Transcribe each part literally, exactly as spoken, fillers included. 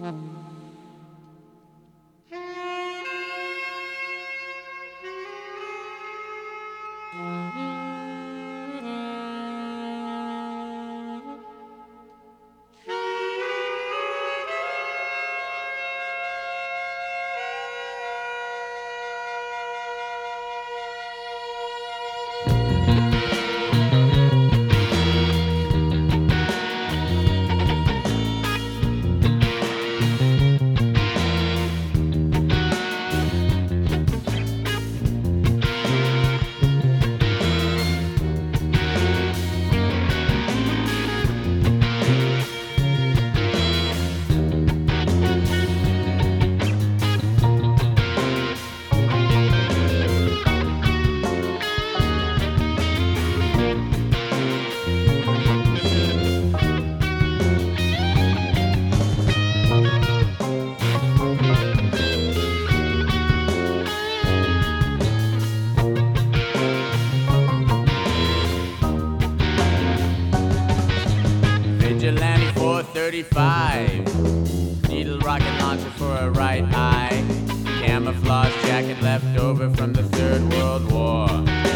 Vigilante four thirty-five, needle rocket launcher for a right eye, camouflage jacket left over from the Third World War.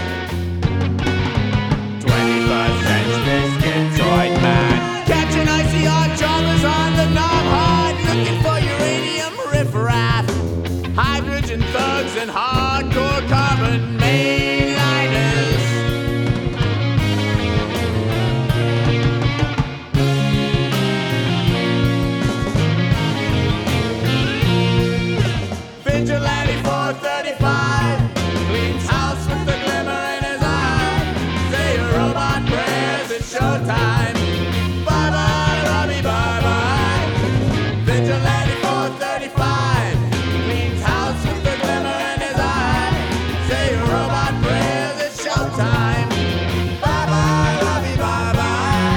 twenty-first century schizoid man, catching icy hot choppers on the knob hard, looking for uranium riffraff, hydrogen thugs and hardcore carbon mainliners. Vigilante four thirty-five cleans house with the glimmer in his eye. Say your robot prayers, it's showtime. Bye bye, Robbie, bye bye. Vigilante four thirty-five cleans house with the glimmer in his eye. Say your robot prayers, it's showtime. Bye bye, Robbie, bye bye.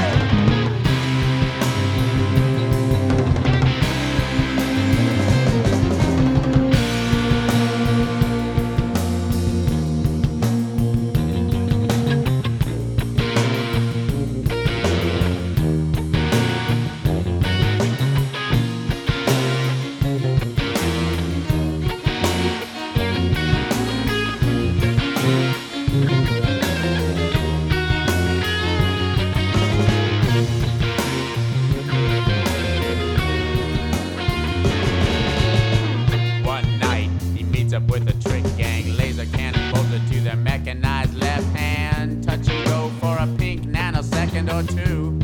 One night, he meets up with a trick gang, laser cannon bolted to their mechanized left hand, touch and go for a pink nanosecond or two.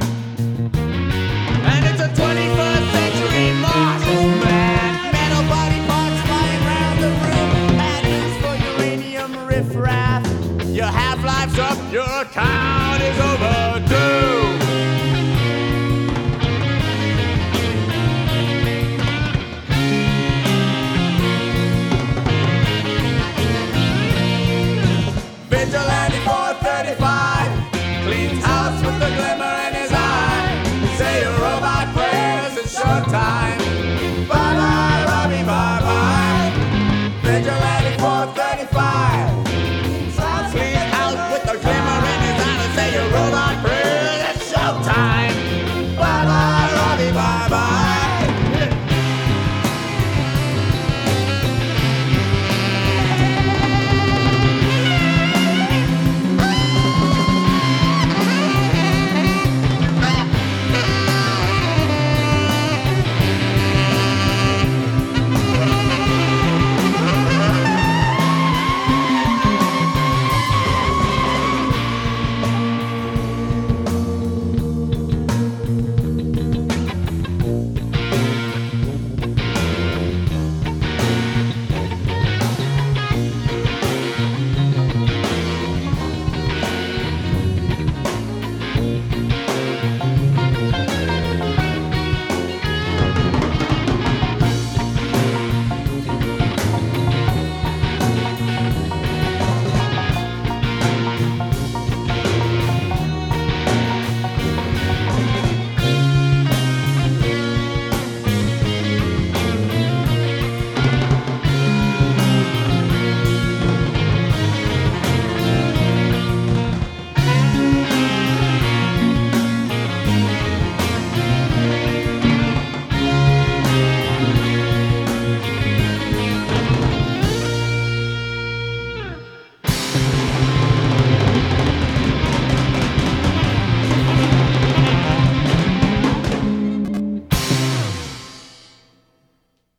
And it's a twenty-first century Martian man, metal body parts flying around the room, bad news for uranium riffraff. Your half-life's up, your time